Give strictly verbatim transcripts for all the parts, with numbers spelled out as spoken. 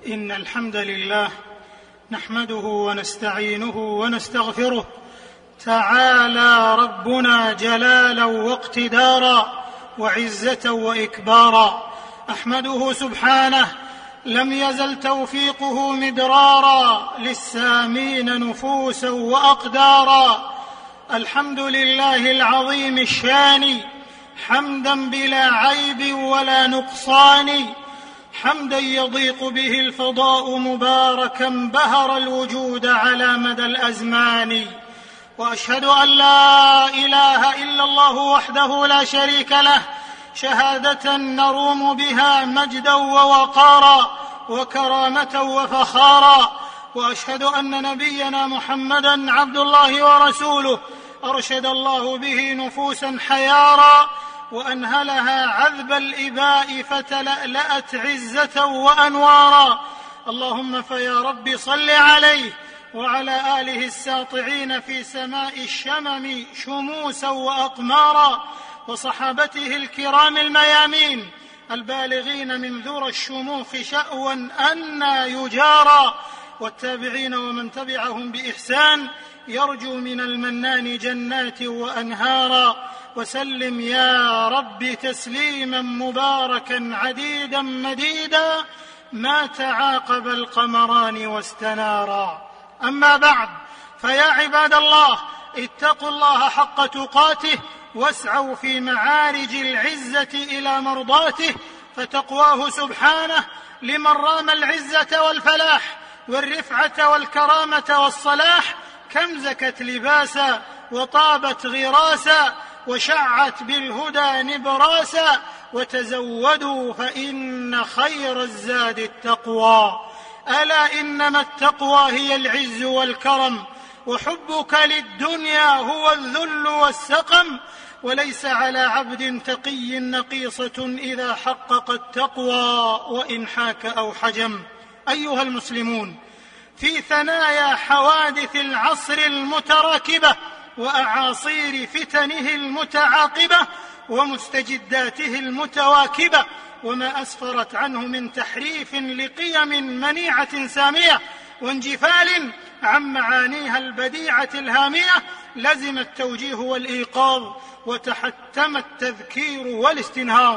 إن الحمد لله نحمده ونستعينه ونستغفره، تعالى ربنا جلالا واقتدارا وعزة وإكبارا. أحمده سبحانه لم يزل توفيقه مدرارا للسامين نفوسا وأقدارا. الحمد لله العظيم الشان حمدا بلا عيب ولا نقصان، حمدا يضيق به الفضاء مباركا بهر الوجود على مدى الأزمان. وأشهد أن لا إله إلا الله وحده لا شريك له، شهادة نروم بها مجدا ووقارا وكرامة وفخارا. وأشهد أن نبينا محمدا عبد الله ورسوله، أرشد الله به نفوسا حيارا وأنهلها عذب الإباء فتلألأت عزة وأنوارا. اللهم فيا رب صل عليه وعلى آله الساطعين في سماء الشمم شموسا وأقمارا، وصحابته الكرام الميامين البالغين من ذرى الشموخ شأوا أنى يجارا، والتابعين ومن تبعهم بإحسان يرجو من المنان جنات وأنهارا. وسلم يا رب تسليما مباركا عديدا مديدا ما تعاقب القمران واستنارا. أما بعد، فيا عباد الله، اتقوا الله حق تقاته واسعوا في معارج العزة إلى مرضاته، فتقواه سبحانه لمن رام العزة والفلاح والرفعة والكرامة والصلاح كم زكت لباسا وطابت غراسا وشعت بالهدى نبراسا. وتزودوا فإن خير الزاد التقوى، ألا إنما التقوى هي العز والكرم، وحبك للدنيا هو الذل والسقم. وليس على عبد تقي نقيصة إذا حقق التقوى وإن حاك أو حجم. أيها المسلمون، في ثنايا حوادث العصر المتراكبة وأعاصير فتنه المتعاقبة ومستجداته المتواكبة وما أسفرت عنه من تحريف لقيم منيعة سامية وانجفال عن معانيها البديعة الهامية، لزم التوجيه والإيقاظ وتحتم التذكير والاستنهاض.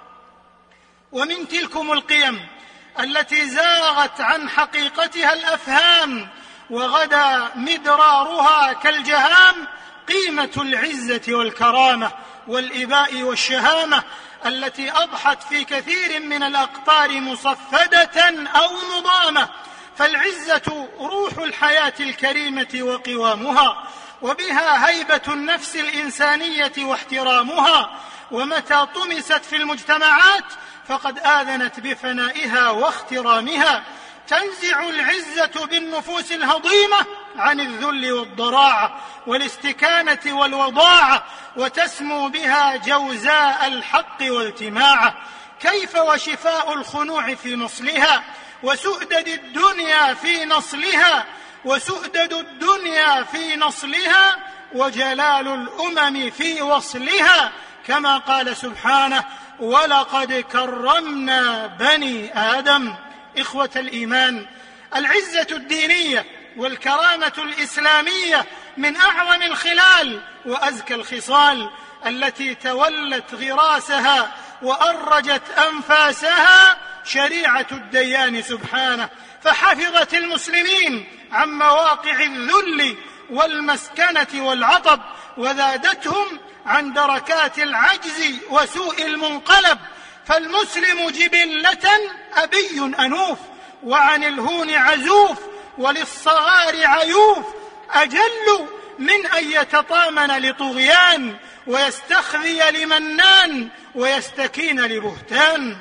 ومن تلكم القيم التي زاغت عن حقيقتها الأفهام وغدا مدرارها كالجهام قيمة العزة والكرامة والإباء والشهامة، التي أضحت في كثير من الأقطار مصفدة أو مضامة. فالعزة روح الحياة الكريمة وقوامها، وبها هيبة النفس الإنسانية واحترامها، ومتى طمست في المجتمعات فقد آذنت بفنائها واخترامها. تنزع العزة بالنفوس الهضيمة عن الذل والضراعة والاستكانة والوضاعة، وتسمو بها جوزاء الحق والتماعة. كيف وشفاء الخنوع في نصلها، وسؤدد الدنيا في نصلها وسؤدد الدنيا في نصلها وجلال الأمم في وصلها، كما قال سبحانه: ولقد كرمنا بني آدم. إخوة الإيمان، العزة الدينية والكرامة الإسلامية من أعظم الخلال وأزكى الخصال التي تولت غراسها وأرجت أنفاسها شريعة الديان سبحانه، فحفظت المسلمين عن مواقع الذل والمسكنة والعطب، وزادتهم عن دركات العجز وسوء المنقلب. فالمسلم جبلة أبي أنوف، وعن الهون عزوف، وللصغار عيوف، أجل من أن يتطامن لطغيان ويستخذي لمنان ويستكين لبهتان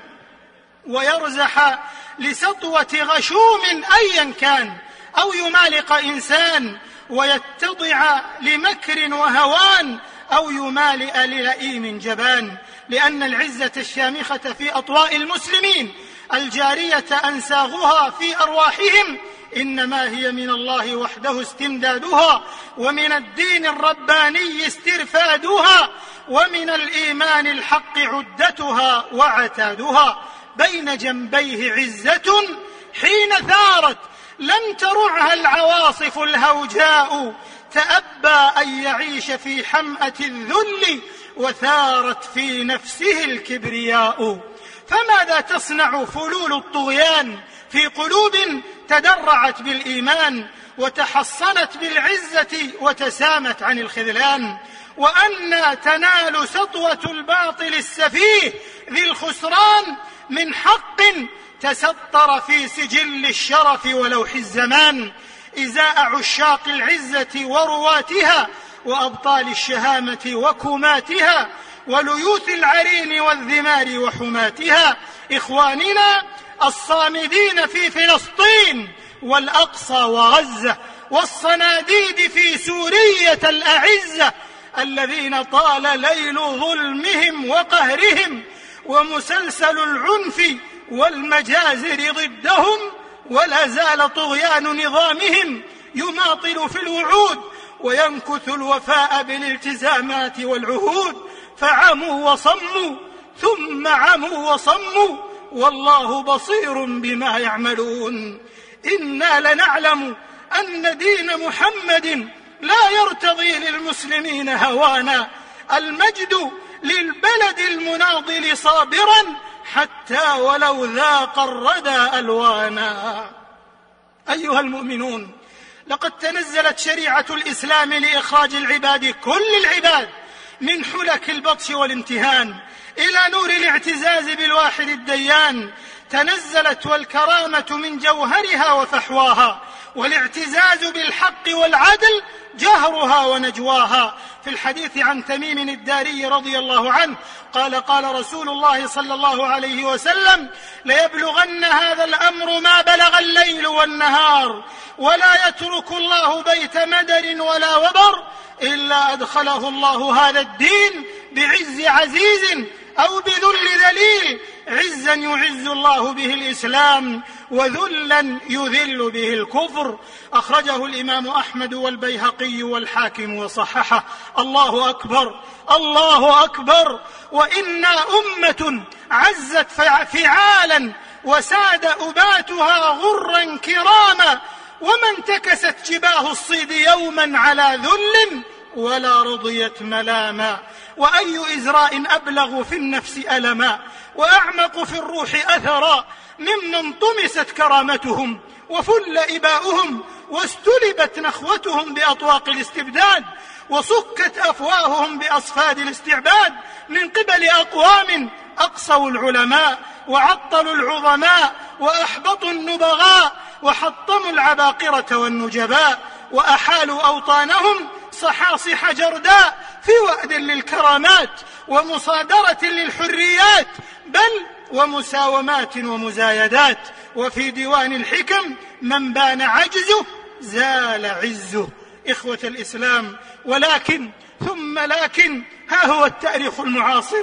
ويرزح لسطوة غشوم أيا كان، أو يمالق إنسان ويتضع لمكر وهوان، أو يمالئ للئيم جبان. لأن العزة الشامخة في أطواء المسلمين الجارية أنساغها في أرواحهم إنما هي من الله وحده استمدادها، ومن الدين الرباني استرفادها، ومن الإيمان الحق عدتها وعتادها. بين جنبيه عزة سارت لم ترعها العواصف الهوجاء، تأبى أن يعيش في حمأة الذل وثارت في نفسه الكبرياء. فماذا تصنع فلول الطغيان في قلوب تدرعت بالإيمان وتحصنت بالعزة وتسامت عن الخذلان؟ وأنى تنال سطوة الباطل السفيه ذي الخسران من حق تسطر في سجل الشرف ولوح الزمان، إزاء عشاق العزة ورواتها وأبطال الشهامة وكماتها وليوث العرين والذمار وحماتها. إخواننا الصامدين في فلسطين والأقصى وغزة والصناديد في سورية الأعزة، الذين طال ليل ظلمهم وقهرهم ومسلسل العنف والمجازر ضدهم، ولا زال طغيان نظامهم يماطل في الوعود وينكث الوفاء بالالتزامات والعهود. فعموا وصموا ثم عموا وصموا والله بصير بما يعملون. إنا لنعلم أن دين محمد لا يرتضي للمسلمين هوانا، المجد للبلد المناضل صابرا حتى ولو ذاق الردى ألوانا. أيها المؤمنون، لقد تنزلت شريعة الإسلام لإخراج العباد كل العباد من حلك البطش والامتهان إلى نور الاعتزاز بالواحد الديان. تنزلت والكرامة من جوهرها وفحواها، والاعتزاز بالحق والعدل جهرها ونجواها. في الحديث عن تميم الداري رضي الله عنه قال قال رسول الله صلى الله عليه وسلم: ليبلغن هذا الأمر ما بلغ الليل والنهار، ولا يترك الله بيت مدر ولا وبر إلا أدخله الله هذا الدين بعز عزيز أو بذل ذليل، عزا يعز الله به الإسلام وذلا يذل به الكفر. أخرجه الإمام أحمد والبيهقي والحاكم وصححه. الله أكبر الله أكبر. وإنا أمة عزت فعالا وساد أباتها غرا كراما، ومن تكست جباه الصيد يوما على ذل ولا رضيت ملاما. وأي إزراء أبلغ في النفس ألما وأعمق في الروح أثرا ممن طمست كرامتهم وفل إباؤهم واستلبت نخوتهم بأطواق الاستبداد وصكت أفواههم بأصفاد الاستعباد من قبل أقوام أقصوا العلماء وعطلوا العظماء وأحبطوا النبغاء وحطموا العباقرة والنجباء وأحالوا أوطانهم صحاصح جرداء في وأد للكرامات ومصادرة للحريات، بل ومساومات ومزايدات. وفي ديوان الحكم: من بان عجزه زال عزه. إخوة الإسلام، ولكن ثم لكن ها هو التاريخ المعاصر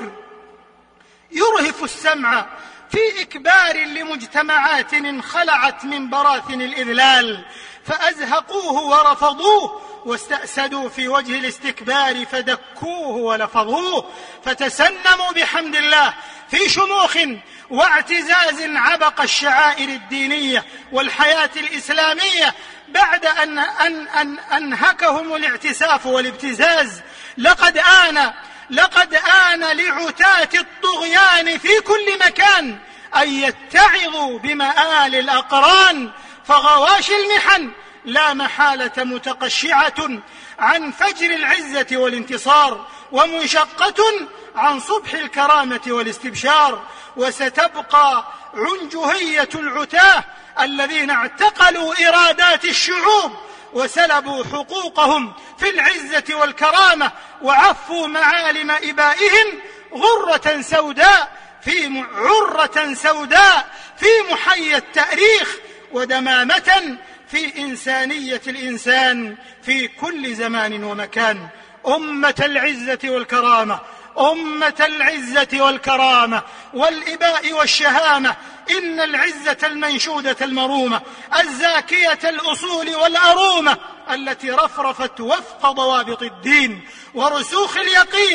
يرهف السمع في إكبار لمجتمعات انخلعت من براثن الإذلال، فأزهقوه ورفضوه واستأسدوا في وجه الاستكبار فدكوه ولفظوه، فتسنموا بحمد الله في شموخ واعتزاز عبق الشعائر الدينية والحياة الإسلامية بعد أن, أن, أن أنهكهم الاعتساف والابتزاز. لقد آن لقد آن لعتاة الطغيان في كل مكان أن يتعظوا بمآل الأقران، فغواش المحن لا محالة متقشعة عن فجر العزة والانتصار، ومنشقة عن صبح الكرامة والاستبشار. وستبقى عنجهية العتاه الذين اعتقلوا إرادات الشعوب وسلبوا حقوقهم في العزة والكرامة وعفوا معالم إبائهم غرة سوداء في عرة سوداء في محيا التاريخ، ودمامة في إنسانية الإنسان في كل زمان ومكان. أمة العزة والكرامة، أمة العزة والكرامة والإباء والشهامة، إن العزة المنشودة المرومة الزاكية الأصول والأرومة التي رفرفت وفق ضوابط الدين ورسوخ اليقين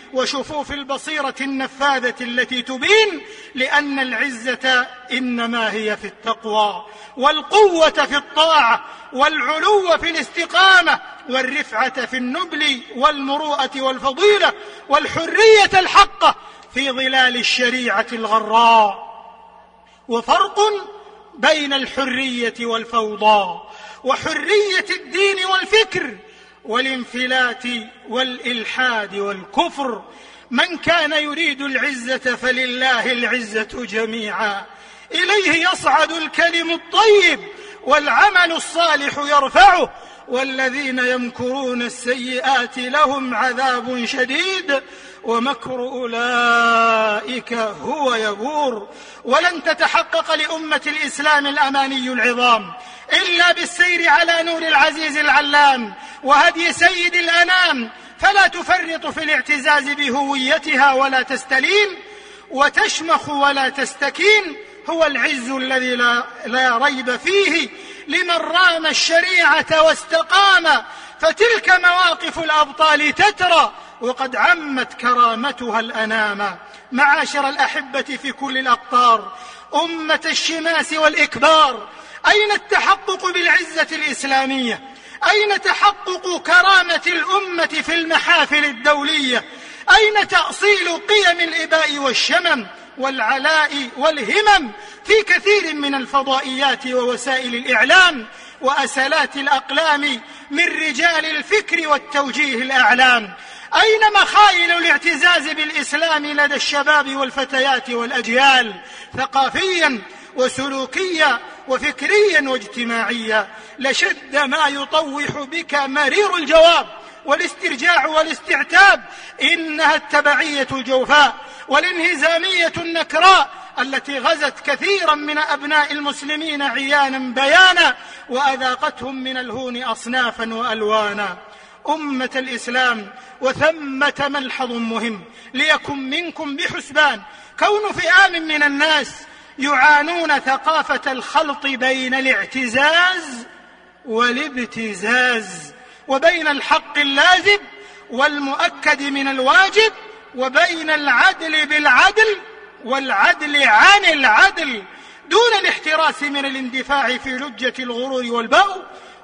وشفوف البصيرة النفاذة التي تبين، لأن العزة إنما هي في التقوى، والقوة في الطاعة، والعلو في الاستقامة، والرفعة في النبل والمروءة والفضيلة، والحرية الحقة في ظلال الشريعة الغراء. وفرق بين الحرية والفوضى، وحرية الدين والفكر، والانفلات والإلحاد والكفر. من كان يريد العزة فلله العزة جميعا، إليه يصعد الكلم الطيب والعمل الصالح يرفعه، والذين يمكرون السيئات لهم عذاب شديد ومكر أولئك هو يبور. ولن تتحقق لأمة الإسلام الأماني العظام إلا بالسير على نور العزيز العلام وهدي سيد الأنام، فلا تفرط في الاعتزاز بهويتها ولا تستلين، وتشمخ ولا تستكين. هو العز الذي لا, لا ريب فيه لمن رام الشريعة واستقام، فتلك مواقف الأبطال تترى وقد عمت كرامتها الأنام. معاشر الأحبة في كل الأقطار، أمة الشماس والإكبار، أين التحقق بالعزة الإسلامية؟ أين تحقق كرامة الأمة في المحافل الدولية؟ أين تأصيل قيم الإباء والشمم والعلاء والهمم في كثير من الفضائيات ووسائل الإعلام وأسلات الأقلام من رجال الفكر والتوجيه الأعلام؟ أين مخايل الاعتزاز بالإسلام لدى الشباب والفتيات والأجيال ثقافيا وسلوكيا وفكريا واجتماعيا؟ لشد ما يطوح بك مرير الجواب والاسترجاع والاستعتاب، إنها التبعية الجوفاء والانهزامية النكراء التي غزت كثيرا من أبناء المسلمين عيانا بيانا، وأذاقتهم من الهون أصنافا وألوانا. أمة الإسلام، وثمة ملحظ مهم ليكن منكم بحسبان، كون فئام من الناس يعانون ثقافة الخلط بين الاعتزاز والابتزاز، وبين الحق اللازم والمؤكد من الواجب، وبين العدل بالعدل والعدل عن العدل، دون الاحتراس من الاندفاع في لجة الغرور والبغي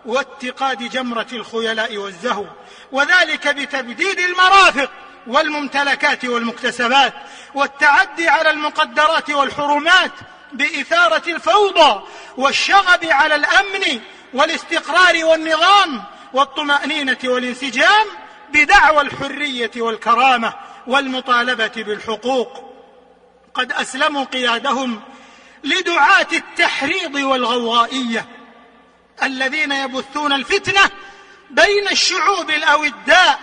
واتقاد جمرة الخيلاء والزهو، وذلك بتبديد المرافق والممتلكات والمكتسبات، والتعدي على المقدرات والحرمات، بإثارة الفوضى والشغب على الأمن والاستقرار والنظام والطمأنينة والانسجام، بدعوى الحرية والكرامة والمطالبة بالحقوق. قد أسلموا قيادهم لدعاة التحريض والغوغائية الذين يبثون الفتنة بين الشعوب الأوداء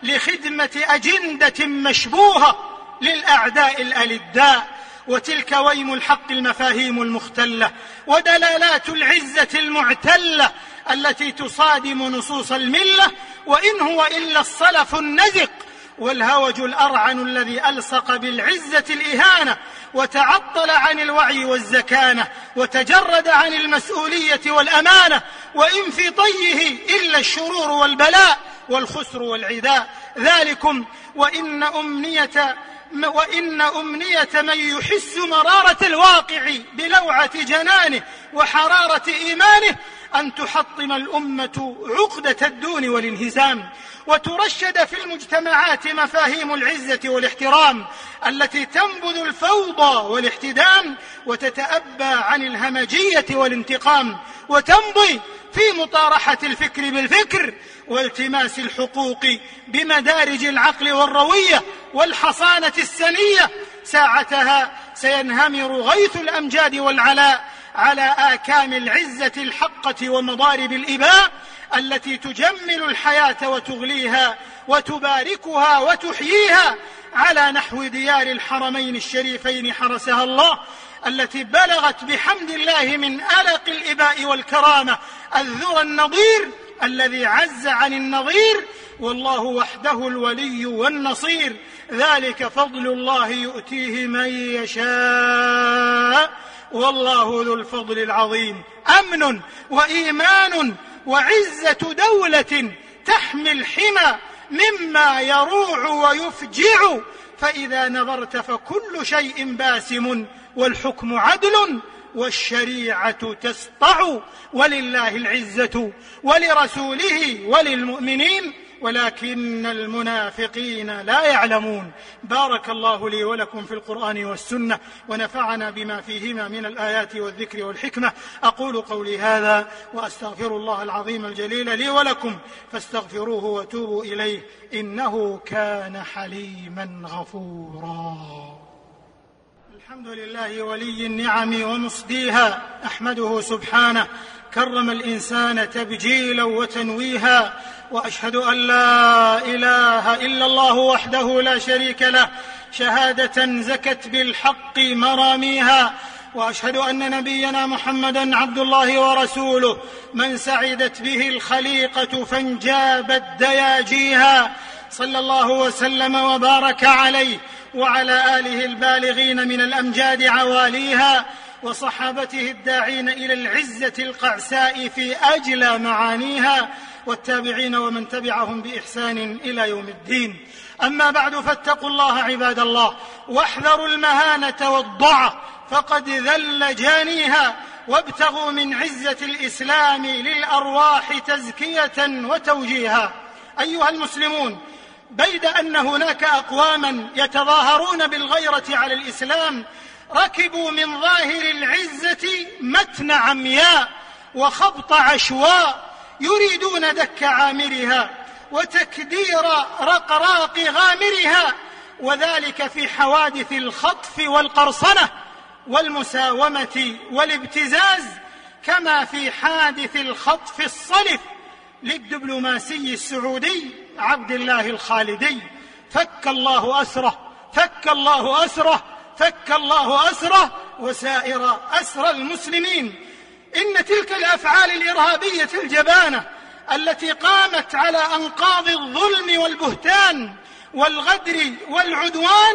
لخدمة أجندة مشبوهة للأعداء الألداء، وتلك ويم الحق المفاهيم المختلة ودلالات العزة المعتلة التي تصادم نصوص الملة، وإن هو إلا الصلف النزق والهوج الأرعن الذي ألصق بالعزة الإهانة وتعطل عن الوعي والزكانة وتجرد عن المسؤولية والأمانة، وإن في طيه إلا الشرور والبلاء والخسر والعداء. ذلكم وإن أمنية وإن أمنية من يحس مرارة الواقع بلوعة جنانه وحرارة إيمانه أن تحطم الأمة عقدة الدون والانهزام، وترشد في المجتمعات مفاهيم العزة والاحترام التي تنبذ الفوضى والاحتدام، وتتأبى عن الهمجية والانتقام، وتمضي في مطارحة الفكر بالفكر والتماس الحقوق بمدارج العقل والروية والحصانة السنية. ساعتها سينهمر غيث الأمجاد والعلاء على آكام العزة الحقة ومضارب الإباء التي تجمل الحياة وتغليها وتباركها وتحييها، على نحو ديار الحرمين الشريفين حرسها الله، التي بلغت بحمد الله من ألق الإباء والكرامة الذرى النظير الذي عز عن النظير، والله وحده الولي والنصير. ذلك فضل الله يؤتيه من يشاء والله ذو الفضل العظيم. أمن وإيمان وعزة دولة تحمي الحمى مما يروع ويفجع، فإذا نظرت فكل شيء باسم والحكم عدل والشريعة تسطع، ولله العزة ولرسوله وللمؤمنين ولكن المنافقين لا يعلمون. بارك الله لي ولكم في القرآن والسنة، ونفعنا بما فيهما من الآيات والذكر والحكمة. أقول قولي هذا وأستغفر الله العظيم الجليل لي ولكم، فاستغفروه وتوبوا إليه إنه كان حليما غفورا. الحمد لله ولي النعم ومصديها، أحمده سبحانه كرم الإنسان تبجيلا وتنويها، وأشهد أن لا إله إلا الله وحده لا شريك له شهادة زكت بالحق مراميها، وأشهد أن نبينا محمدًا عبد الله ورسوله من سعدت به الخليقة فانجابت دياجيها، صلى الله وسلم وبارك عليه وعلى آله البالغين من الأمجاد عواليها، وصحابته الداعين إلى العزة القعساء في أجلى معانيها، والتابعين ومن تبعهم بإحسان إلى يوم الدين. أما بعد، فاتقوا الله عباد الله، واحذروا المهانة والضعف فقد ذل جانيها، وابتغوا من عزة الإسلام للأرواح تزكية وتوجيها. أيها المسلمون، بيد أن هناك أقواما يتظاهرون بالغيرة على الإسلام ركبوا من ظاهر العزة متن عمياء وخبط عشواء، يريدون دك عامرها وتكدير رقراق غامرها، وذلك في حوادث الخطف والقرصنة والمساومة والابتزاز، كما في حادث الخطف الصلف للدبلوماسي السعودي عبد الله الخالدي. فك الله أسره، فك الله أسره، فك الله أسره وسائر أسر المسلمين. إن تلك الأفعال الإرهابية الجبانة التي قامت على أنقاض الظلم والبهتان والغدر والعدوان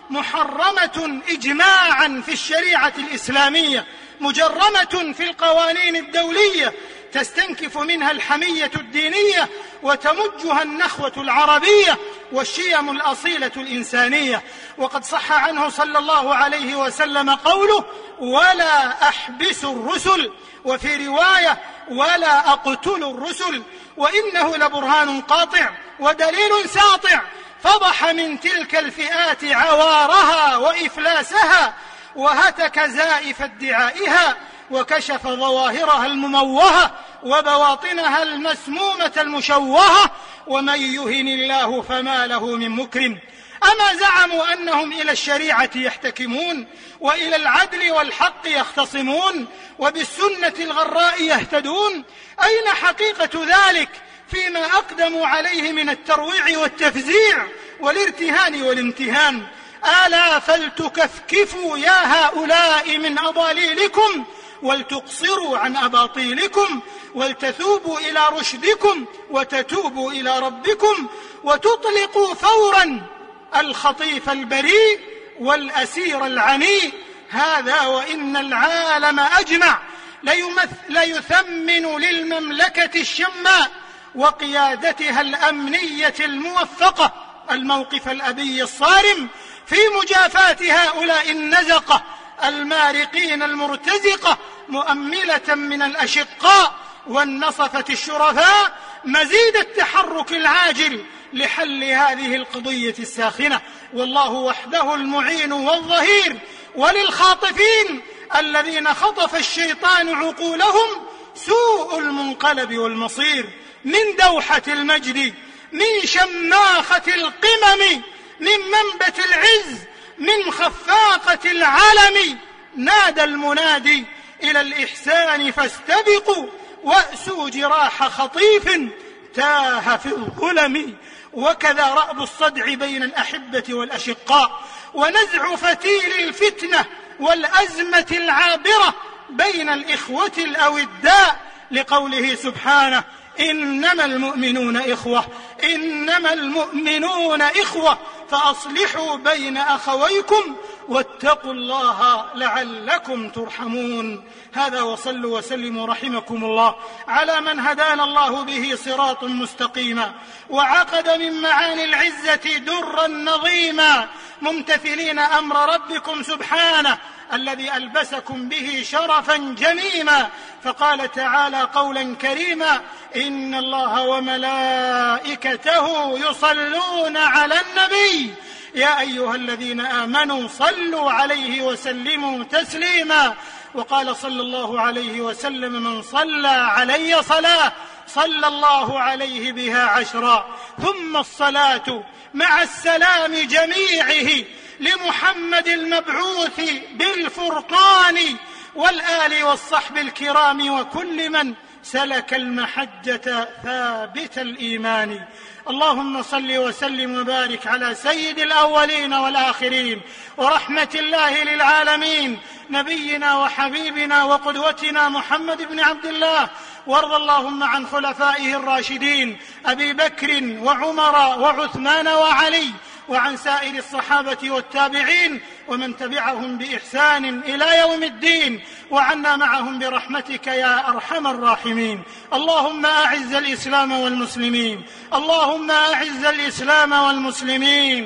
محرمة إجماعا في الشريعة الإسلامية، مجرمة في القوانين الدولية، تستنكف منها الحمية الدينية وتمجها النخوة العربية والشيم الأصيلة الإنسانية. وقد صح عنه صلى الله عليه وسلم قوله: ولا أحبس الرسل، وفي رواية: ولا أقتل الرسل، وإنه لبرهان قاطع ودليل ساطع، فضح من تلك الفئات عوارها وإفلاسها، وهتك زائف ادعائها، وكشف ظواهرها المموهة وبواطنها المسمومة المشوهة، ومن يهن الله فما له من مكرم. أما زعموا أنهم إلى الشريعة يحتكمون، وإلى العدل والحق يختصمون، وبالسنة الغراء يهتدون؟ أين حقيقة ذلك فيما أقدموا عليه من الترويع والتفزيع والارتهان والامتهان؟ ألا فلتكفكفوا يا هؤلاء من أضاليلكم، ولتقصروا عن أباطيلكم، ولتثوبوا إلى رشدكم، وتتوبوا إلى ربكم، وتطلقوا فورا الخطيف البريء والأسير العنيء. هذا وإن العالم أجمع ليثمن للمملكة الشماء وقيادتها الأمنية الموفقة الموقف الأبي الصارم في مجافاة هؤلاء النزقة المارقين المرتزقة، مؤملة من الأشقاء والنصفة الشرفاء مزيد التحرك العاجل لحل هذه القضية الساخنة. والله وحده المعين والظهير، وللخاطفين الذين خطف الشيطان عقولهم سوء المنقلب والمصير، من دوحة المجد، من شماخة القمم، من منبت العز، من خفاقة العلم. نادى المنادي إلى الإحسان فاستبقوا، وأسوا جراح خطيف تاه في الظلم. وكذا رأب الصدع بين الأحبة والأشقاء، ونزع فتيل الفتنة والأزمة العابرة بين الإخوة الأوداء، لقوله سبحانه: إنما المؤمنون إخوة، إنما المؤمنون إخوة فأصلحوا بين أخويكم واتقوا الله لعلكم ترحمون. هذا، وصلوا وسلموا رحمكم الله على من هدانا الله به صراط مستقيما، وعقد من معاني العزة درا نظيما، ممتثلين أمر ربكم سبحانه الذي ألبسكم به شرفا جميما. فقال تعالى قولا كريما: إن الله وملائكته يصلون على النبي يا أيها الذين آمنوا صلوا عليه وسلموا تسليما. وقال صلى الله عليه وسلم: من صلى علي صلاة صلى الله عليه بها عشرا. ثم الصلاة مع السلام جميعه لمحمد المبعوث بالفرقان، والآل والصحب الكرام، وكل من سلك المحجة ثابت الإيمان. اللهم صل وسلم وبارك على سيد الأولين والآخرين ورحمة الله للعالمين، نبينا وحبيبنا وقدوتنا محمد بن عبد الله. وارض اللهم عن خلفائه الراشدين أبي بكر وعمر وعثمان وعلي، وعن سائر الصحابة والتابعين ومن تبعهم بإحسان إلى يوم الدين، وعنا معهم برحمتك يا أرحم الراحمين. اللهم أعز الإسلام والمسلمين، اللهم أعز الإسلام والمسلمين،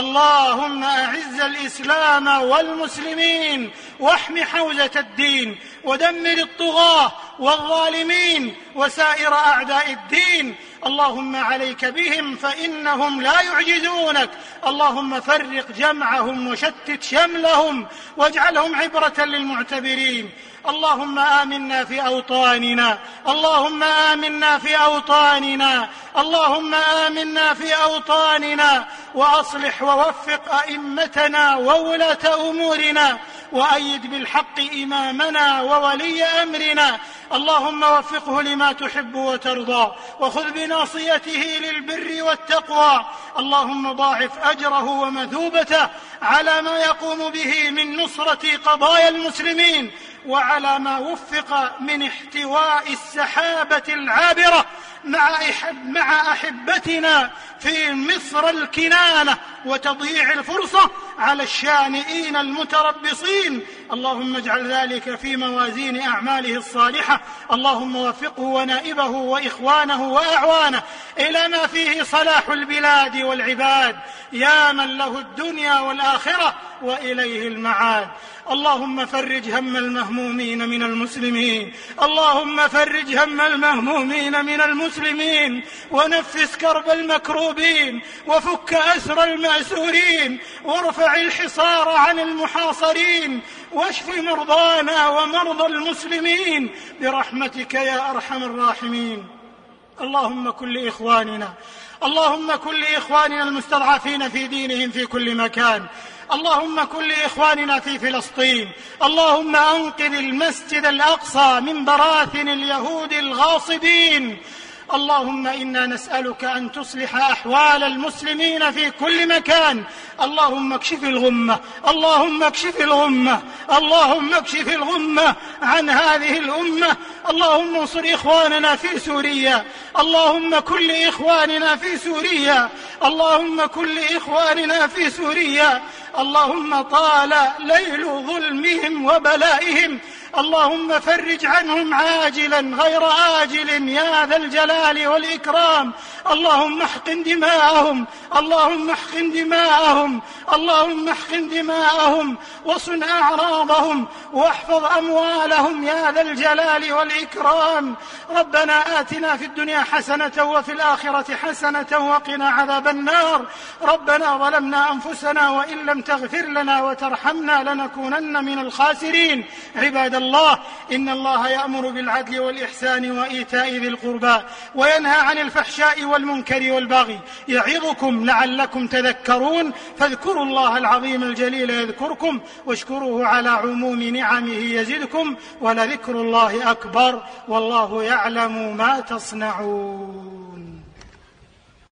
اللهم أعز الإسلام والمسلمين، واحم حوزة الدين، ودمر الطغاة والظالمين وسائر أعداء الدين. اللهم عليك بهم فإنهم لا يعجزونك. اللهم فرق جمعهم وشتت شملهم واجعلهم عبرة للمعتبرين. اللهم آمنا في أوطاننا، اللهم آمنا في أوطاننا، اللهم آمنا في أوطاننا، وأصلح ووفق أئمتنا وولاة أمورنا، وأيد بالحق إمامنا وولي أمرنا. اللهم وفقه لما تحب وترضى، وخذ بناصيته للبر والتقوى. اللهم ضاعف أجره ومثوبته على ما يقوم به من نصرة قضايا المسلمين، وعلى ما وفق من احتواء السحابة العابرة مع, مع أحبتنا في مصر الكنانة، وتضييع الفرصة على الشانئين المتربصين. اللهم اجعل ذلك في موازين أعماله الصالحة. اللهم وفقه ونائبه وإخوانه وأعوانه إلى ما فيه صلاح البلاد والعباد، يا من له الدنيا والآخرة وإليه المعاد. اللهم فرج هم المهمومين من المسلمين، اللهم فرج هم المهمومين من المسلمين، ونفس كرب المكروبين، وفك أسر المأسورين، وارفع الحصار عن المحاصرين، واشف مرضانا ومرضى المسلمين برحمتك يا أرحم الراحمين. اللهم كن لإخواننا، اللهم كن لإخواننا المستضعفين في دينهم في كل مكان. اللهم كن لإخواننا في فلسطين. اللهم أنقذ المسجد الأقصى من براثن اليهود الغاصبين. اللهم إنا نسألك أن تصلح أحوال المسلمين في كل مكان. اللهم اكشف الغمة، اللهم اكشف الغمة، اللهم اكشف الغمة عن هذه الأمة. اللهم انصر إخواننا في سوريا، اللهم كن لإخواننا في سوريا، اللهم كن لإخواننا في سوريا. اللهم طال ليل ظلمهم وبلائهم، اللهم فرج عنهم عاجلا غير آجل يا ذا الجلال والإكرام. اللهم احقن دماءهم، اللهم احقن دماءهم، اللهم احقن دماءهم، وصن أعراضهم، واحفظ أموالهم يا ذا الجلال والإكرام. ربنا آتنا في الدنيا حسنة وفي الآخرة حسنة وقنا عذاب النار. ربنا ظلمنا أنفسنا وإن لم تغفر لنا وترحمنا لنكونن من الخاسرين. عباد الله، إن الله يأمر بالعدل والإحسان وإيتاء ذي القربى، وينهى عن الفحشاء والمنكر والبغي، يعظكم لعلكم تذكرون. فاذكروا الله العظيم الجليل يذكركم، واشكروه على عموم نعمه يزدكم، ولذكر الله أكبر، والله يعلم ما تصنعون.